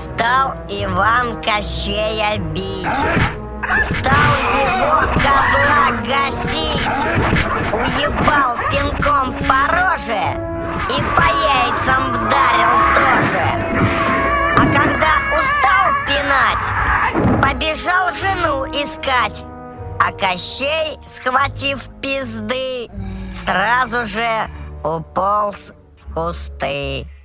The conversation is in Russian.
Стал Иван Кощея бить, стал его козла гасить, уебал пинком по роже и по яйцам вдарил тоже. А когда устал пинать, побежал жену искать, а Кощей, схватив пизды, сразу же уполз в кусты.